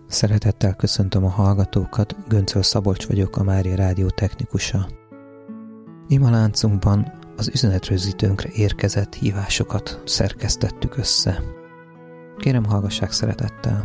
Szeretettel köszöntöm a hallgatókat, Göncöl Szabolcs vagyok, a Mária Rádió technikusa. Imaláncunkban az üzenetrögzítőnkre érkezett hívásokat szerkesztettük össze. Kérem, hallgassák szeretettel!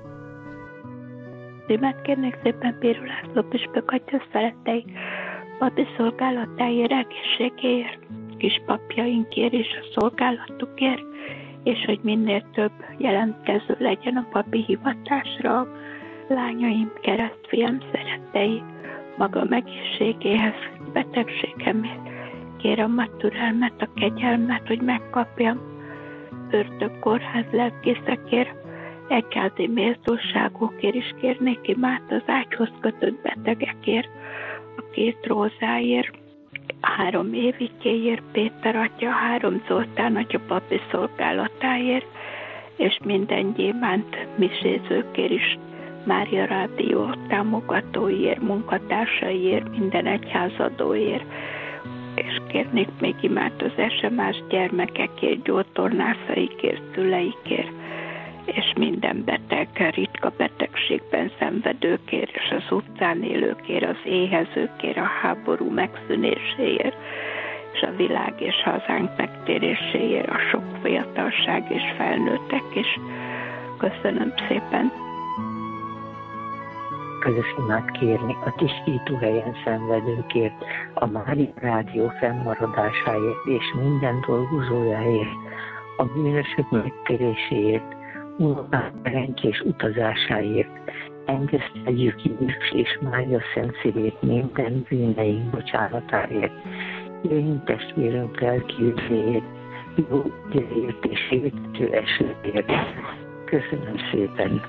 Szívát kérnék szépen Bíró László püspök atya szerettei, papi szolgálatáért, egészségéért, kispapjainkért és a szolgálatukért, és hogy minél több jelentkező legyen a papi hivatásra, lányaim, keresztfiam szerettei, magam egészségéhez, betegségemért. Kérem a türelmet, a kegyelmet, hogy megkapjam. Ördögkórház lelkészekért, egyházi méltóságokért is kérnék imát, az ágyhoz kötött betegekért, a 2 Rózáért, 3 Évikéért, Péter atya, 3 Zoltán atya papi szolgálatáért, és minden gyémánt misézőkért is, Mária Rádió támogatóiért, munkatársaiért, minden egyházadóért, és kérnék még imát az SMS gyermekekért, gyógytornászaikért, szüleikért, és minden beteg, ritka betegségben szenvedőkért, és az utcán élőkért, az éhezőkért, a háború megszűnéséért, és a világ és hazánk megtéréséért, a sok fiatalság és felnőttek is. Köszönöm szépen! Közös imát kérni a tisztítóhelyen szenvedőkért, a Mária Rádió fennmaradásáért és minden dolgozójáért, a bűnösök megtéréséért, unokák szerencsés utazásáért, engeszteljük Jézus és Mária szent szívét minden bűneink bocsánatáért, jöjjünk testvérünk lelki üdvéért, jó időért és építő esőért. Köszönöm szépen!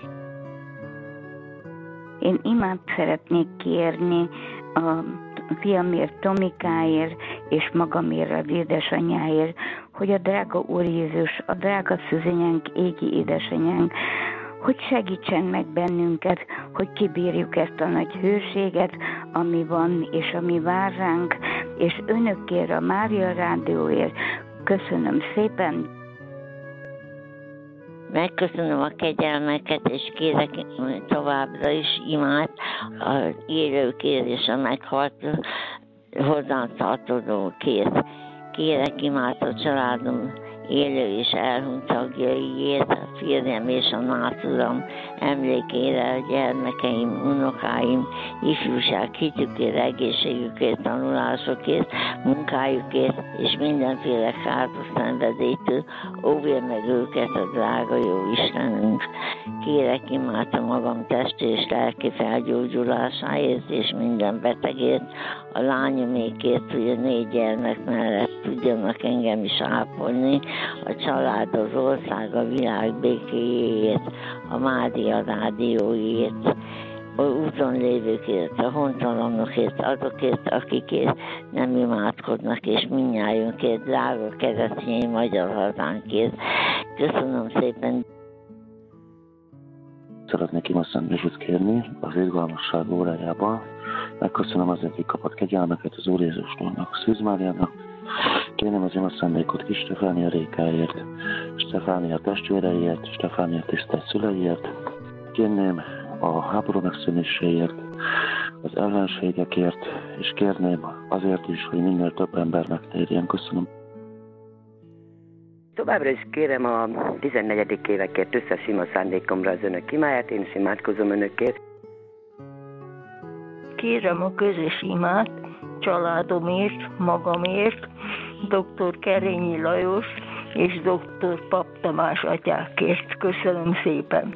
Én imát szeretnék kérni a fiamért, Tomikáért, és magamért, az édesanyáért, hogy a drága Úr Jézus, a drága szüzenyánk, égi édesanyánk, hogy segítsen meg bennünket, hogy kibírjuk ezt a nagy hőséget, ami van, és ami vár ránk, és önökért, a Mária Rádióért. Köszönöm szépen! Megköszönöm a kegyelmeket, és kérek továbbra is imát az élőkért és a meghalt hozzátartozókért. Kérek imát a családom élő és elhunyt tagjaiért, a férjem és a náturam emlékére, a gyermekeim, unokáim, ifjúság, hitükért, egészségükért, tanulásokért, munkájukért és mindenféle káros szenvedélytől óvja meg őket a drága jó Istenünk. Kérek imát a magam testi és lelki felgyógyulásáért és minden betegért, a lányomékért, hogy a 4 gyermek mellett tudjanak engem is ápolni, a család, az ország, a világ békéjéért, a Mária Rádióért, a úton lévőkért, a hontalanokért, azokért, akikért nem imádkoznak, és mindnyájunkért, drága keresztény magyar hazánkért. Köszönöm szépen! Szeretnék imaszentését kérni az irgalmasság órájában. Megköszönöm az eddig kapott kegyelmeket az Úr Jézusnak, Szűz Máriának. Kérném az imaszendékot Kis Stefánia Rékáért, Stefánia testvéreiért, Stefánia tisztelt szüleiért. Kérném a háború megszűnéséért, az ellenségekért, és kérném azért is, hogy minél több ember megtérjen. Köszönöm. Továbbra is kérem a 14. évekért összes ima szándékomra az önök imáját, én is imádkozom önökért. Kérem a közös imát családomért, magamért, dr. Kerényi Lajos és dr. Pap Tamás atyákért. Köszönöm szépen!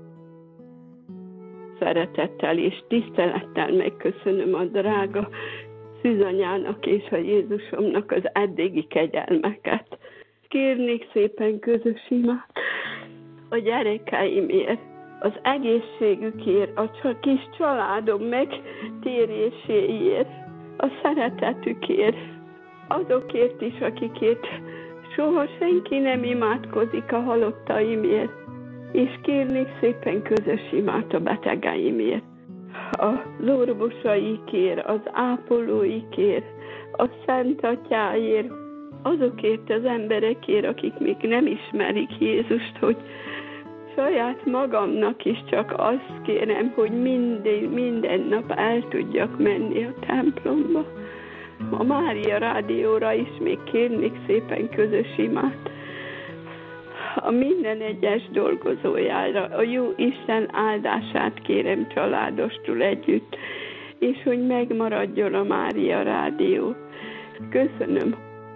Szeretettel és tisztelettel megköszönöm a drága szűzanyának és a Jézusomnak az eddigi kegyelmeket. Kérnék szépen közös imát a gyerekeimért, az egészségükért, a kis családom megtéréséért, a szeretetükért, azokért is, akikért soha senki nem imádkozik a halottaimért, és kérnék szépen közös imát a betegeimért, az orvosaikért, az ápolóikért, a Szent Atyáért, azokért az emberekért, akik még nem ismerik Jézust, hogy saját magamnak is csak azt kérem, hogy minden nap el tudjak menni a templomba. A Mária Rádióra is még kérnék szépen közös imát. A minden egyes dolgozójára a jó Isten áldását kérem családostul együtt, és hogy megmaradjon a Mária Rádió. Köszönöm.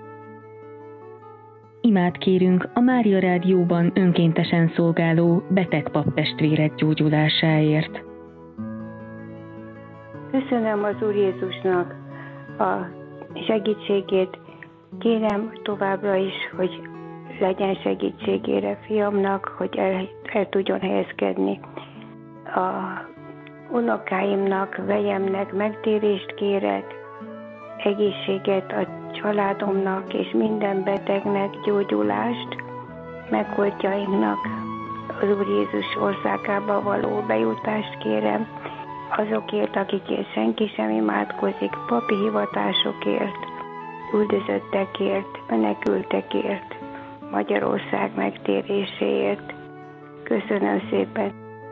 Imát kérünk a Mária Rádióban önkéntesen szolgáló beteg paptestvérek gyógyulásáért. Köszönöm az Úr Jézusnak a segítségét. Kérem továbbra is, hogy legyen segítségére fiamnak, hogy el tudjon helyezkedni. A unokáimnak, vejemnek megtérést kérek, egészséget a családomnak és minden betegnek gyógyulást, megholtjainknak az Úr Jézus országába való bejutást kérem, azokért, akikért senki sem imádkozik, papi hivatásokért, üldözöttekért, menekültekért, Magyarország megtéréséért. Köszönöm szépen!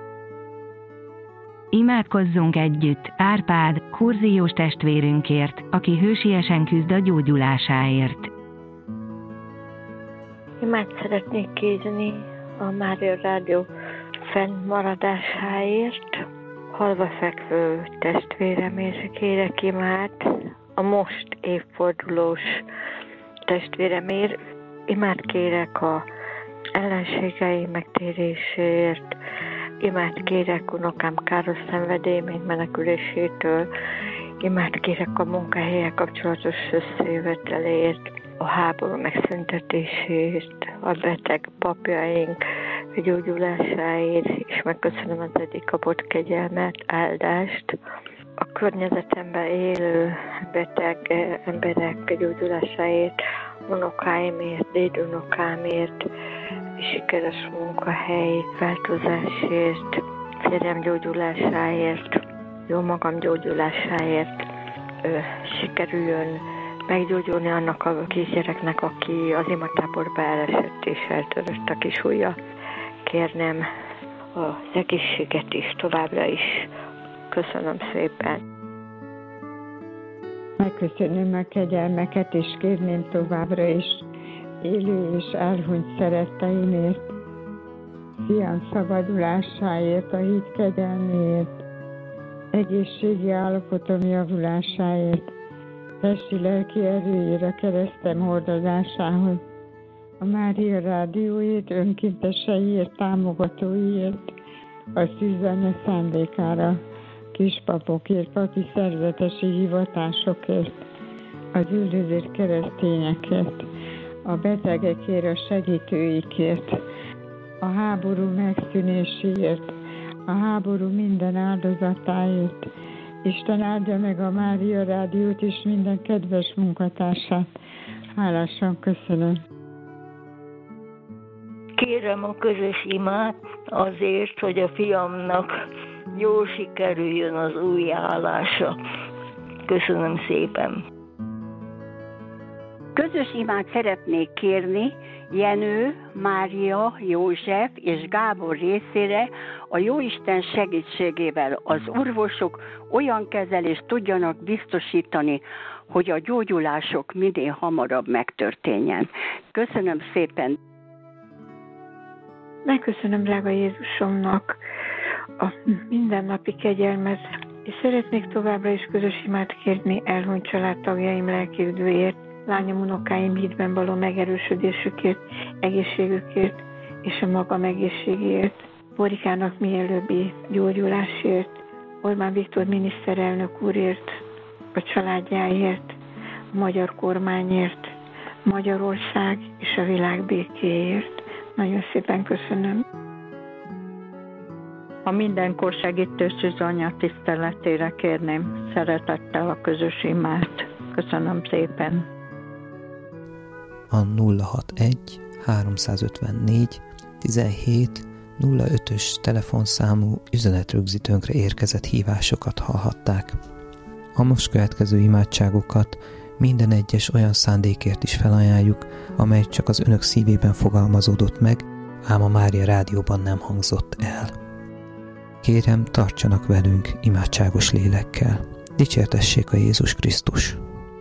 Imádkozzunk együtt Árpád, kurziós testvérünkért, aki hősiesen küzd a gyógyulásáért. Imát szeretnék kérni a Mária Rádió fennmaradásáért. Halva fekvő testvéremért kérek imát, a most évfordulós testvéremért. Imát kérek a ellenségeim megtéréséért. Imát kérek unokám káros szenvedélyének menekülésétől. Imát kérek a munkahelyek kapcsolatos összejövetelért, a háború megszüntetésért, a beteg papjaink gyógyulásáért, és megköszönöm az eddig kapott kegyelmet, áldást. A környezetemben élő beteg emberek gyógyulásáért, unokáimért, dédunokámért, sikeres munkahely, változásért, férjem gyógyulásáért, jó magam gyógyulásáért, sikerüljön meggyógyulni annak a kisgyereknek, aki az imatáborba elesett és eltörött a kis ujja. Kérnem az egészséget is továbbra is. Köszönöm szépen. Megköszönöm a kegyelmeket, és kérném továbbra is élő és elhunyt szeretteimért, fiam szabadulásáért, a hit kegyelméért, egészségi állapotom javulásáért, testi-lelki erőért, a keresztem hordozásához, a Mária Rádióért, önkénteseiért, támogatóiért, a szűzanya szándékára, kispapokért, papi szerzetesi hivatásokért, az üldözött keresztényekért, a betegekért, a segítőikért, a háború megszűnéséért, a háború minden áldozatáért. Isten áldja meg a Mária Rádiót és minden kedves munkatársát. Hálásan köszönöm. Kérem a közös imát azért, hogy a fiamnak jól sikerüljön az újjáállása. Köszönöm szépen. Közös imát szeretnék kérni Jenő, Mária, József és Gábor részére a Jóisten segítségével. Az orvosok olyan kezelést tudjanak biztosítani, hogy a gyógyulások minél hamarabb megtörténjen. Köszönöm szépen! Megköszönöm drága Jézusomnak a mindennapi kegyelmet, és szeretnék továbbra is közös imát kérni elhunyt családtagjaim lelki üdvéért, lányom, unokáim hitben való megerősödésükért, egészségükért és a magam egészségéért, Borikának mielőbbi gyógyulásért, Orbán Viktor miniszterelnök úrért, a családjáért, a magyar kormányért, Magyarország és a világ békéért. Nagyon szépen köszönöm. A mindenkor segítő szűzanya tiszteletére kérném szeretettel a közös imát. Köszönöm szépen. A 061 354 17 05-ös telefonszámú üzenetrögzítőnkre érkezett hívásokat hallhatták. A most következő imádságokat minden egyes olyan szándékért is felajánljuk, amely csak az önök szívében fogalmazódott meg, ám a Mária Rádióban nem hangzott el. Kérem, tartsanak velünk imádságos lélekkel. Dicsértessék a Jézus Krisztus!